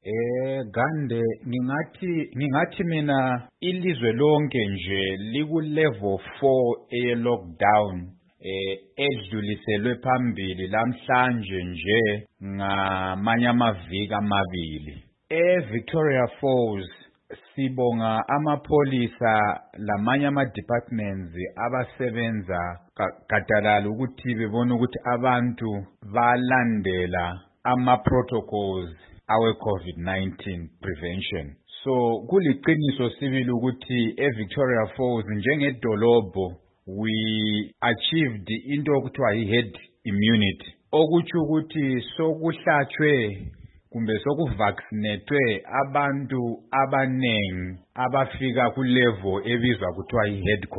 Gande ngingathi mina ilizwe lonke nje liku level 4 e lockdown edluliselwe phambili lamhlanje nje ngamanye amaviki amabili. Victoria Falls sibonga amapolisa lamanye ama-departments abasebenza gadalala ukuthi bebona ukuthi abantu balandela ama-protocols awe-COVID-19 prevention. So kuliqiniso sibili ukuthi eVictoria Falls njengedolobho we achieved into okuthiwa i-herd immunity, okuthi ukuthi sokuhlatshwe kumbe sokuvaccinatwe abantu abanengi abafika ku level ebizwa kuthiwa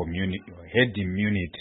i-herd immunity.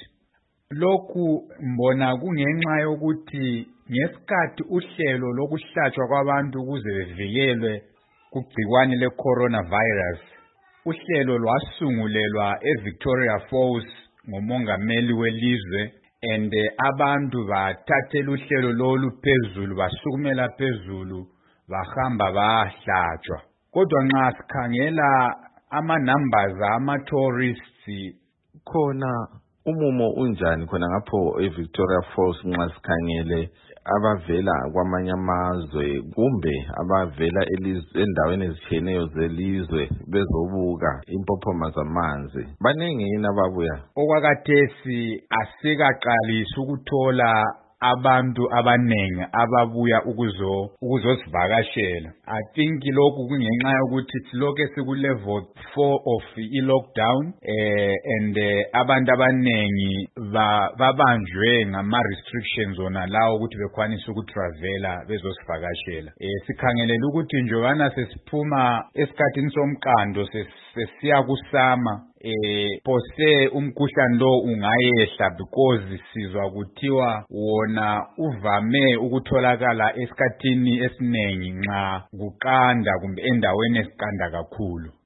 Lokhu mbona kungenxa yokuthi ngesikhathi uhlelo lokuhlatshwa kwabantu ukuze bevikelwe kugciwane le-coronavirus, uhlelo lwasungulelwa eVictoria Falls ngomongameli welizwe, and abantu bathathela uhlelo lolu phezulu, basukumela phezulu, bahamba bahlatshwa. Kodwa nxa sikhangela ama-numbers ama-tourists khona umumo unjani khona ngapho eVictoria Falls nxa sikhangele abavela kwamanye amazwe kumbe abavela endaweni ezitshiyeneyo zelizwe bezobuka impophoma zamanzi, banengi yini ababuya? Okwakathesi asikaqalisa ukuthola abantu abanengi ababuya ukuzosivakashela. I think lokhu kungenxa yokuthi siloke siku level 4 of i-lockdown, and abantu abanengi babanjwe ngama restrictions ona lawo ukuthi bekwanisa ukutravela bezosivakashela. Sikhangelela ukuthi njengana sesiphuma esikhathini somqando sesiya kusama, pose umkhuhlane lo ungayehla because sizwa kuthiwa wona uvame ukutholakala esikhathini esinengi nxa kuqanda kumbe endaweni esiqanda kakhulu.